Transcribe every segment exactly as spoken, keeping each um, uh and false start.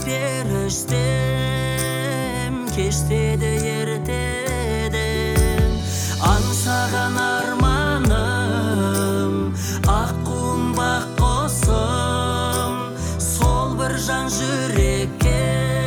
періштем, кештеді ертеден. Аңсаған арманым, аққуым бақ қосым, сол бір жан жүрекке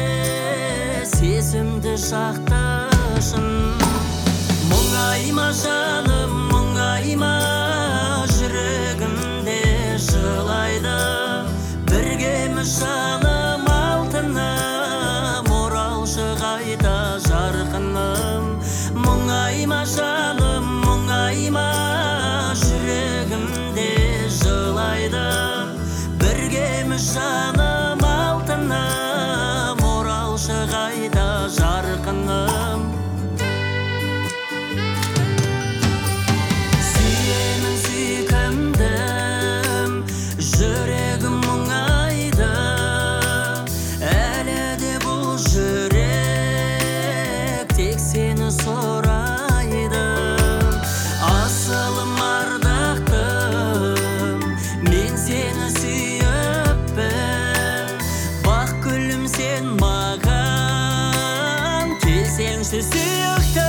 сезімді шақташын. Мұңайма жаным, мұңайма, жүрегімде жылайды. Біргеміз жаным алтыным, оралшы қайта жарқыным. Мұңайма жаным, мұңайма, жүрегімде жылайды. Біргеміз жаным алтыным, оралшы қайта жарқыным. Сүйемін сүйкімдім, жүрегім мұңайды. Әлі де бұл жүрек тек сені сұрайды. Асылым ардақтым, мен сені сүйіппін. Бақ гүлім сен маған, келсеңші сүйікті.